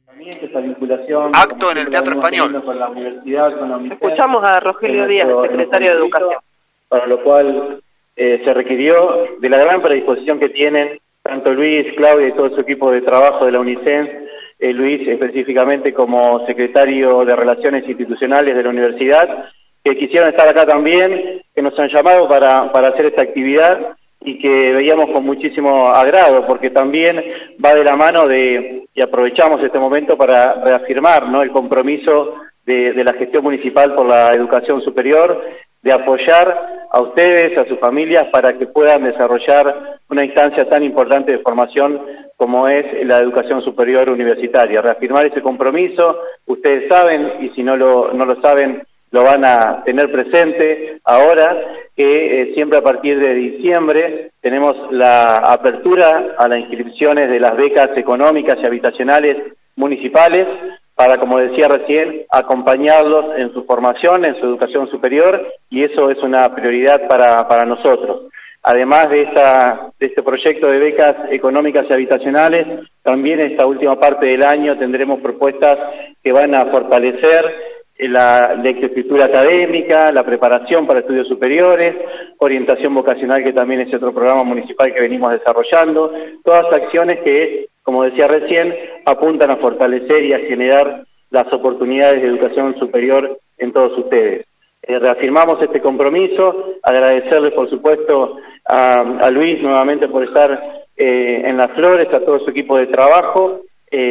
Esta vinculación, acto en el Teatro Español. Con la universidad, con la UNICEF, escuchamos a Rogelio Díaz, secretario de Educación. Para lo cual se requirió de la gran predisposición que tienen tanto Luis, Claudia y todo su equipo de trabajo de la UNICEF, Luis específicamente como secretario de Relaciones Institucionales de la universidad, que quisieron estar acá también, que nos han llamado para hacer esta actividad y que veíamos con muchísimo agrado, porque también va de la mano y aprovechamos este momento para reafirmar, ¿no?, el compromiso de la gestión municipal por la educación superior, de apoyar a ustedes, a sus familias, para que puedan desarrollar una instancia tan importante de formación como es la educación superior universitaria. Reafirmar ese compromiso, ustedes saben, y si no lo saben, lo van a tener presente ahora, que siempre a partir de diciembre tenemos la apertura a las inscripciones de las becas económicas y habitacionales municipales para, como decía recién, acompañarlos en su formación, en su educación superior, y eso es una prioridad para nosotros. Además de este proyecto de becas económicas y habitacionales, también en esta última parte del año tendremos propuestas que van a fortalecer la lectoescritura académica, la preparación para estudios superiores, orientación vocacional, que también es otro programa municipal que venimos desarrollando, todas acciones que, como decía recién, apuntan a fortalecer y a generar las oportunidades de educación superior en todos ustedes. Reafirmamos este compromiso, agradecerles por supuesto a Luis nuevamente por estar en Las Flores, a todo su equipo de trabajo,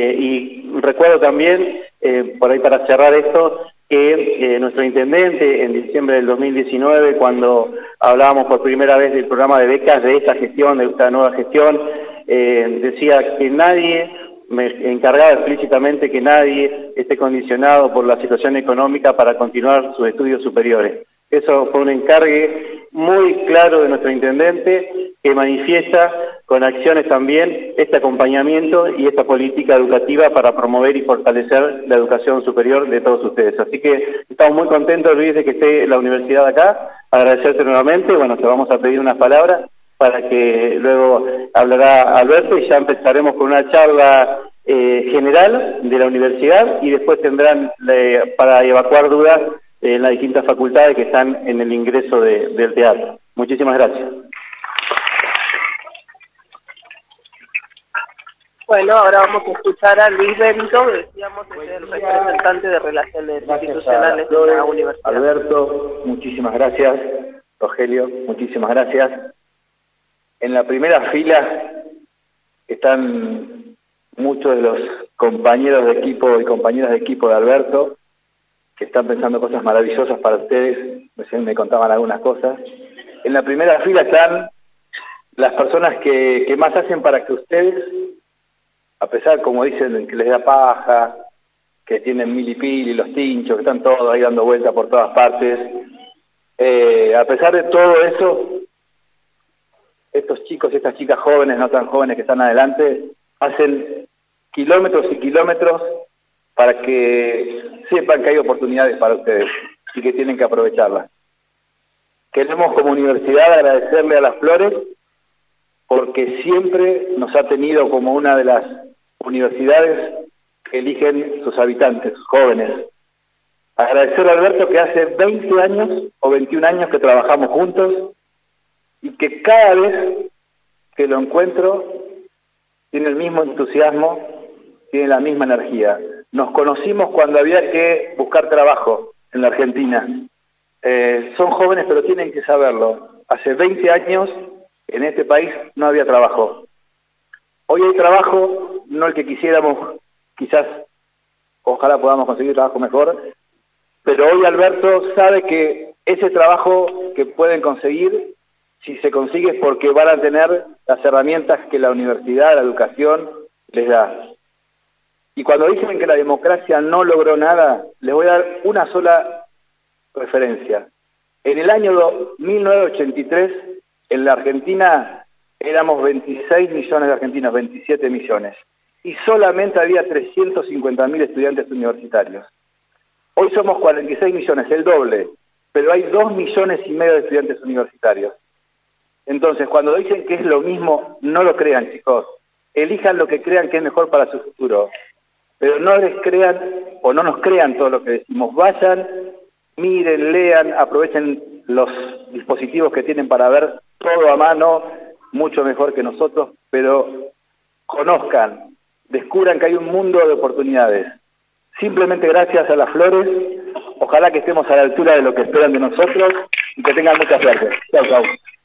y recuerdo también, por ahí para cerrar esto, que nuestro intendente en diciembre del 2019, cuando hablábamos por primera vez del programa de becas de esta gestión, de esta nueva gestión, decía que nadie, me encargaba explícitamente que nadie esté condicionado por la situación económica para continuar sus estudios superiores. Eso fue un encargue muy claro de nuestro intendente, que manifiesta con acciones también este acompañamiento y esta política educativa para promover y fortalecer la educación superior de todos ustedes. Así que estamos muy contentos, Luis, de que esté la universidad acá. Agradecerte nuevamente. Bueno, te vamos a pedir unas palabras para que luego hablará Alberto y ya empezaremos con una charla general de la universidad, y después tendrán para evacuar dudas en las distintas facultades que están en el ingreso del teatro. Muchísimas gracias. Bueno, ahora vamos a escuchar a Luis Bento, decíamos, es el representante de Relaciones Institucionales de la universidad. Alberto, muchísimas gracias. Rogelio, muchísimas gracias. En la primera fila están muchos de los compañeros de equipo y compañeras de equipo de Alberto, que están pensando cosas maravillosas para ustedes. Recién me contaban algunas cosas. En la primera fila están las personas que más hacen para que ustedes, a pesar, como dicen, que les da paja, que tienen milipili, los tinchos, que están todos ahí dando vueltas por todas partes, a pesar de todo eso, estos chicos y estas chicas jóvenes, no tan jóvenes que están adelante, hacen kilómetros y kilómetros para que sepan que hay oportunidades para ustedes y que tienen que aprovecharlas. Queremos como universidad agradecerle a Las Flores porque siempre nos ha tenido como una de las universidades que eligen sus habitantes, sus jóvenes. Agradecerle a Alberto que hace 20 años o 21 años que trabajamos juntos y que cada vez que lo encuentro tiene el mismo entusiasmo, tiene la misma energía. Nos conocimos cuando había que buscar trabajo en la Argentina. Son jóvenes, pero tienen que saberlo. Hace 20 años en este país no había trabajo. Hoy hay trabajo, no el que quisiéramos, quizás, ojalá podamos conseguir trabajo mejor, pero hoy Alberto sabe que ese trabajo que pueden conseguir, si se consigue, es porque van a tener las herramientas que la universidad, la educación, les da. Y cuando dicen que la democracia no logró nada, les voy a dar una sola referencia. En el año 1983, en la Argentina, éramos 26 millones de argentinos, 27 millones. Y solamente había 350.000 estudiantes universitarios. Hoy somos 46 millones, el doble, pero hay 2,5 millones de estudiantes universitarios. Entonces, cuando dicen que es lo mismo, no lo crean, chicos. Elijan lo que crean que es mejor para su futuro. pero no les crean o no nos crean todo lo que decimos. Vayan, miren, lean, aprovechen los dispositivos que tienen para ver todo a mano, mucho mejor que nosotros, pero conozcan, descubran que hay un mundo de oportunidades. Simplemente gracias a las flores, ojalá que estemos a la altura de lo que esperan de nosotros y que tengan mucha suerte. Chau, chau.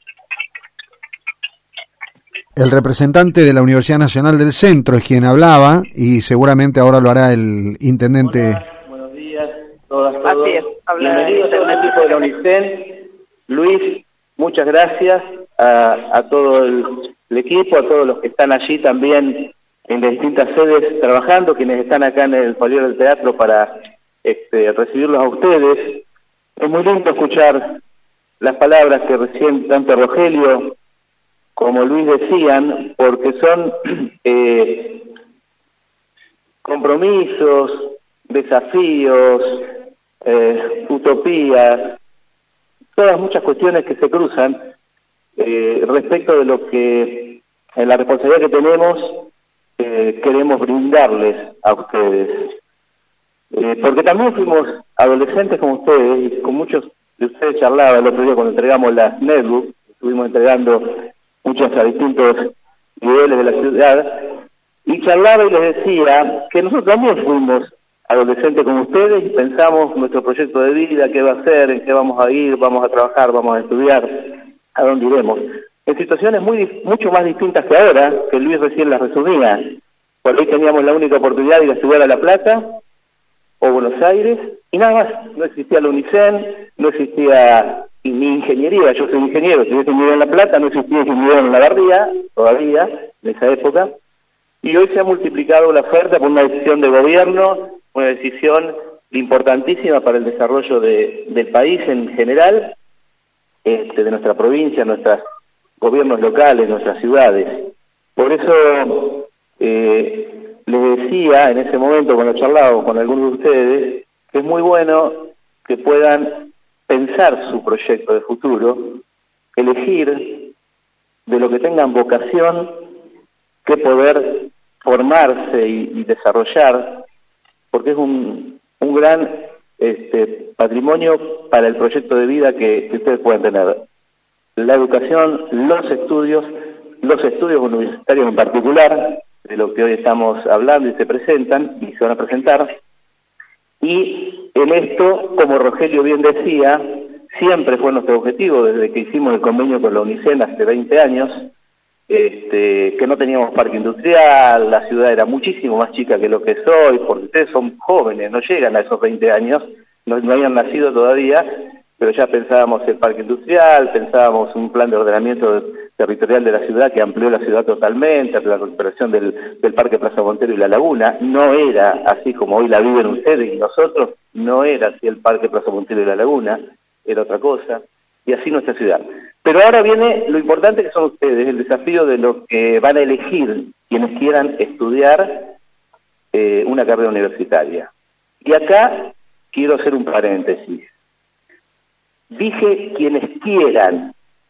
El representante de la Universidad Nacional del Centro es quien hablaba y seguramente ahora lo hará el intendente. Hola, buenos días, todos. Bienvenidos a un equipo de la UNICEN. Luis, muchas gracias a todo el equipo, a todos los que están allí también en las distintas sedes trabajando, quienes están acá en el Poliedro del Teatro para recibirlos a ustedes. Es muy lindo escuchar las palabras que recién tanto Rogelio como Luis decían, porque son compromisos, desafíos, utopías, todas muchas cuestiones que se cruzan respecto de lo que en la responsabilidad que tenemos queremos brindarles a ustedes. Porque también fuimos adolescentes como ustedes, y con muchos de ustedes charlaba el otro día cuando entregamos las netbooks, estuvimos entregando muchas a distintos niveles de la ciudad, y charlaba y les decía que nosotros también fuimos adolescentes como ustedes y pensamos nuestro proyecto de vida, qué va a ser, en qué vamos a ir, vamos a trabajar, vamos a estudiar, a dónde iremos. En situaciones mucho más distintas que ahora, que Luis recién las resumía. Por ahí teníamos la única oportunidad de ir a estudiar a La Plata o Buenos Aires, y nada más. No existía la UNICEN, no existía ni ingeniería. Yo soy ingeniero, estudié ingeniería en La Plata, no existía ingeniería en La Barría, todavía, en esa época. Y hoy se ha multiplicado la oferta por una decisión de gobierno, una decisión importantísima para el desarrollo del país en general, de nuestra provincia, nuestros gobiernos locales, nuestras ciudades. Por eso les decía en ese momento cuando charlaba con algunos de ustedes que es muy bueno que puedan pensar su proyecto de futuro, elegir de lo que tengan vocación, que poder formarse y desarrollar, porque es un gran patrimonio para el proyecto de vida que ustedes pueden tener. La educación, los estudios universitarios en particular, de lo que hoy estamos hablando y se presentan, y se van a presentar, y en esto, como Rogelio bien decía, siempre fue nuestro objetivo, desde que hicimos el convenio con la UNICEN hace 20 años, que no teníamos parque industrial, la ciudad era muchísimo más chica que lo que es hoy, porque ustedes son jóvenes, no llegan a esos 20 años, no habían nacido todavía, pero ya pensábamos el parque industrial, pensábamos un plan de ordenamiento territorial de la ciudad que amplió la ciudad totalmente, la recuperación del Parque Plaza Montero y la Laguna. No era así como hoy la viven ustedes y nosotros, no era así el Parque Plaza Montero y la Laguna, era otra cosa, y así nuestra ciudad. Pero ahora viene lo importante que son ustedes, el desafío de lo que van a elegir quienes quieran estudiar una carrera universitaria. Y acá quiero hacer un paréntesis. Dije quienes quieran,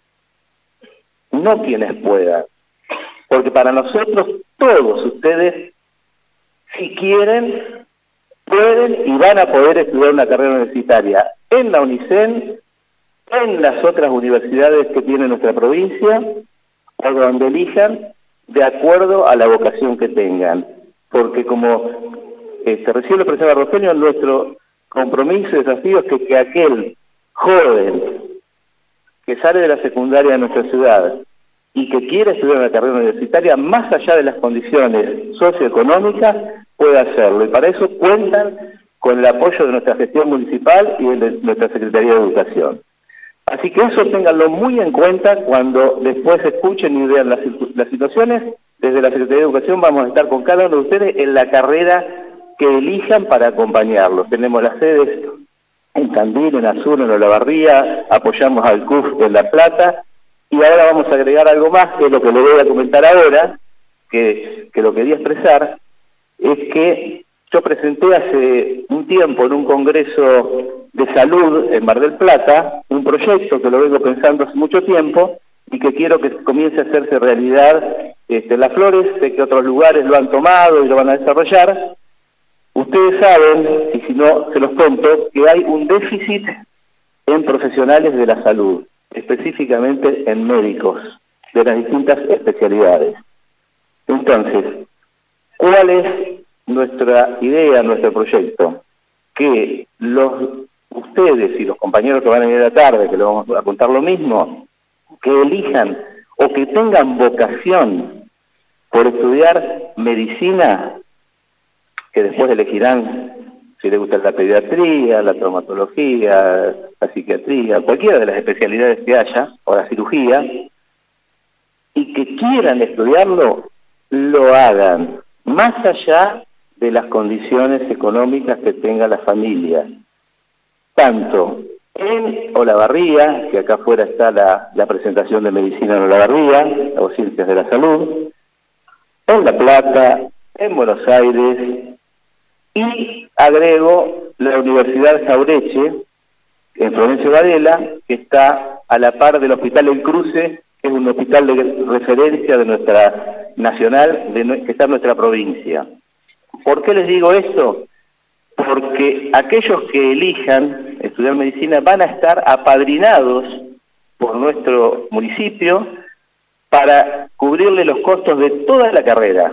no quienes puedan, porque para nosotros todos ustedes, si quieren, pueden y van a poder estudiar una carrera universitaria en la UNICEN, en las otras universidades que tiene nuestra provincia, o donde elijan, de acuerdo a la vocación que tengan. Porque como recién lo expresaba Rogelio, nuestro compromiso y desafío es que aquel joven que sale de la secundaria de nuestra ciudad y que quiere estudiar una carrera universitaria, más allá de las condiciones socioeconómicas, pueda hacerlo. Y para eso cuentan con el apoyo de nuestra gestión municipal y de nuestra Secretaría de Educación. Así que eso ténganlo muy en cuenta cuando después escuchen y vean las situaciones. Desde la Secretaría de Educación vamos a estar con cada uno de ustedes en la carrera que elijan para acompañarlos. Tenemos las sedes en Tandil, en Azul, en Olavarría, apoyamos al CUF en La Plata, y ahora vamos a agregar algo más, que es lo que le voy a comentar ahora, que lo quería expresar, es que yo presenté hace un tiempo en un congreso de salud en Mar del Plata, un proyecto que lo vengo pensando hace mucho tiempo, y que quiero que comience a hacerse realidad. Las Flores, sé que otros lugares lo han tomado y lo van a desarrollar, Ustedes saben, y si no se los cuento, que hay un déficit en profesionales de la salud, específicamente en médicos de las distintas especialidades. Entonces, ¿cuál es nuestra idea, nuestro proyecto? Que ustedes y los compañeros que van a venir a la tarde, que les vamos a contar lo mismo, que elijan o que tengan vocación por estudiar medicina, que después elegirán si les gusta la pediatría, la traumatología, la psiquiatría, cualquiera de las especialidades que haya, o la cirugía, y que quieran estudiarlo, lo hagan, más allá de las condiciones económicas que tenga la familia. Tanto en Olavarría, que acá afuera está la presentación de medicina en Olavarría, o ciencias de la salud, en La Plata, en Buenos Aires, y agrego la Universidad Saureche, en Florencio Varela, que está a la par del Hospital El Cruce, que es un hospital de referencia de nuestra nacional, que está en nuestra provincia. ¿Por qué les digo esto? Porque aquellos que elijan estudiar medicina van a estar apadrinados por nuestro municipio para cubrirle los costos de toda la carrera,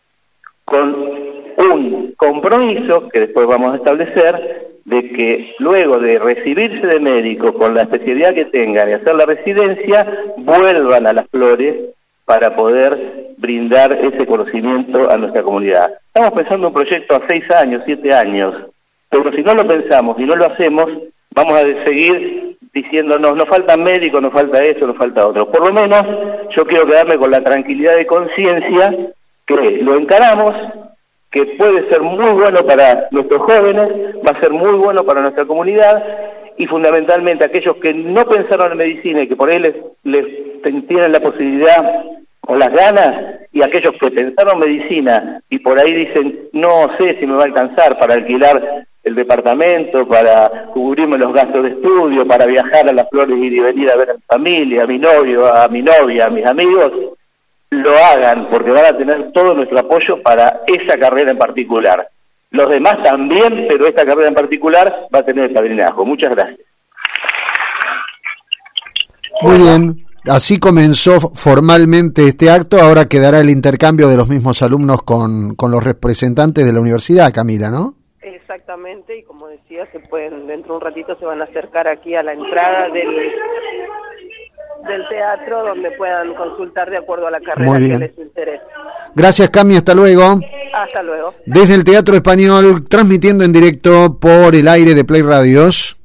con un compromiso que después vamos a establecer de que luego de recibirse de médico con la especialidad que tengan y hacer la residencia, vuelvan a Las Flores para poder brindar ese conocimiento a nuestra comunidad. Estamos pensando un proyecto a 6 años, 7 años, pero si no lo pensamos y no lo hacemos, vamos a seguir diciéndonos, nos faltan médicos, nos falta eso, nos falta otro. Por lo menos yo quiero quedarme con la tranquilidad de conciencia que lo encaramos, que puede ser muy bueno para nuestros jóvenes, va a ser muy bueno para nuestra comunidad, y fundamentalmente aquellos que no pensaron en medicina y que por ahí les tienen la posibilidad o las ganas, y aquellos que pensaron medicina y por ahí dicen, no sé si me va a alcanzar para alquilar el departamento, para cubrirme los gastos de estudio, para viajar a Las Flores, ir y venir a ver a mi familia, a mi novio, a mi novia, a mis amigos, lo hagan, porque van a tener todo nuestro apoyo para esa carrera en particular. Los demás también, pero esta carrera en particular va a tener el padrinazgo. Muchas gracias. Muy bien, así comenzó formalmente este acto. Ahora quedará el intercambio de los mismos alumnos con los representantes de la universidad, Camila, ¿no? Exactamente, y como decía, dentro de un ratito se van a acercar aquí a la entrada del teatro, donde puedan consultar de acuerdo a la carrera que les interese. Gracias, Cami, hasta luego. Hasta luego. Desde el Teatro Español, transmitiendo en directo por el aire de Play Radios.